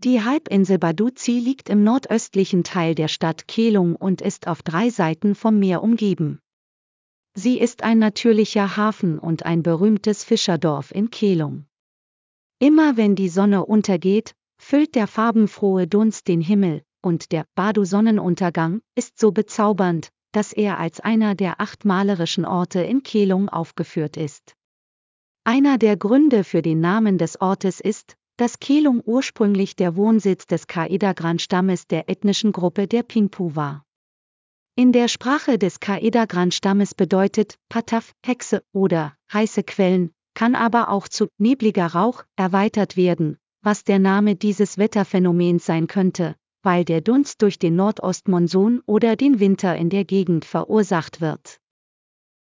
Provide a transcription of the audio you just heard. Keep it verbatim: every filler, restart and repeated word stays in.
Die Halbinsel Baduzi liegt im nordöstlichen Teil der Stadt Kehlung und ist auf drei Seiten vom Meer umgeben. Sie ist ein natürlicher Hafen und ein berühmtes Fischerdorf in Kehlung. Immer wenn die Sonne untergeht, füllt der farbenfrohe Dunst den Himmel, und der Badu-Sonnenuntergang ist so bezaubernd, dass er als einer der acht malerischen Orte in Kehlung aufgeführt ist. Einer der Gründe für den Namen des Ortes ist, dass Kehlung ursprünglich der Wohnsitz des Kaidagran-Stammes der ethnischen Gruppe der Pingpu war. In der Sprache des Kaidagran-Stammes bedeutet Pataf Hexe oder heiße Quellen, kann aber auch zu nebliger Rauch erweitert werden, was der Name dieses Wetterphänomens sein könnte, weil der Dunst durch den Nordostmonsun oder den Winter in der Gegend verursacht wird.